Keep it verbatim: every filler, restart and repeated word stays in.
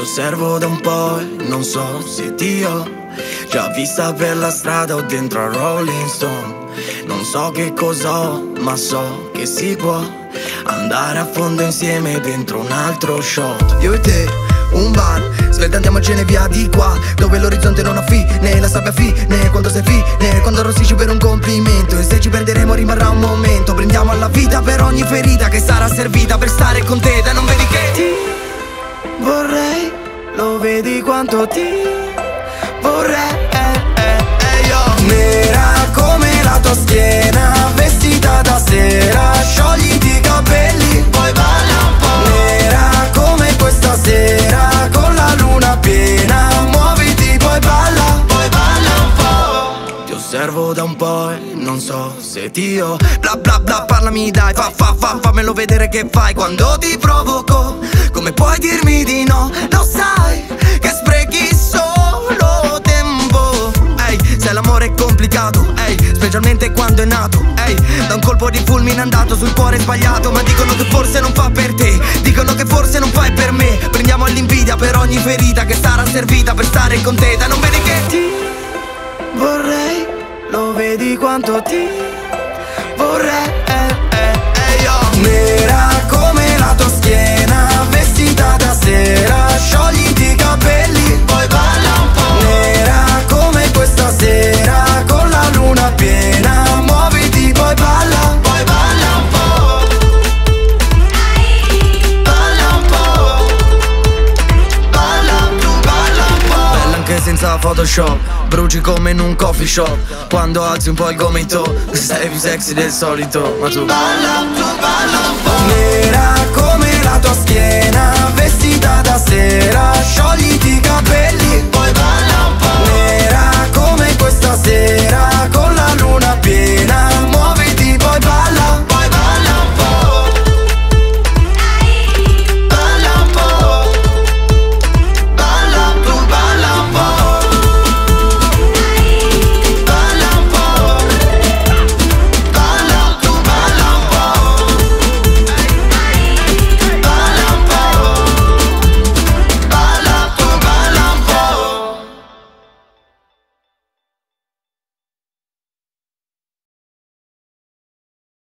osservo da un po' e non so se ti ho già vista per la strada o dentro a Rolling Stone. Non so che cos'ho, ma so che si può andare a fondo insieme dentro un altro shot. Io e te, un bar, svelta andiamocene via di qua, dove l'orizzonte non ha fine, la sabbia fine, quando sei fine, quando arrossisci per un complimento. E se ci perderemo rimarrà un momento, prendiamo alla vita per ogni ferita che sarà servita per stare con te. Da non vedi che ti vorrei, lo vedi quanto ti vorrei, eh, eh, eh, io. Nera come la tua schiena, vestita da sera, sciogliti i capelli, poi balla un po'. Nera come questa sera, con la luna piena, muoviti, poi balla, poi balla un po'. Ti osservo da un po' e non so se ti ho. Bla bla bla, parlami dai, fa fa fa, fammelo vedere che fai quando ti provoco. Come puoi dirmi di no? Lo sai che sprechi solo tempo. Ehi, se l'amore è complicato, ehi, specialmente quando è nato, ehi, da un colpo di fulmine andato sul cuore sbagliato. Ma dicono che forse non fa per te, dicono che forse non fai per me. Prendiamo all'invidia per ogni ferita che sarà servita per stare con te. Da non vedi che ti vorrei, lo vedi quanto ti vorrei, eh, eh, eh, io. Nera come la tua schiena, vestita da sera, sciogliti i capelli, poi balla un po'. Nera come questa sera, con la luna piena, muoviti, poi balla, poi balla un po'. Balla un po', balla, tu balla un po'. Bella anche senza Photoshop, bruci come in un coffee shop. Quando alzi un po' il gomito, sei più sexy del solito, ma tu balla, tu balla un po'. Nera come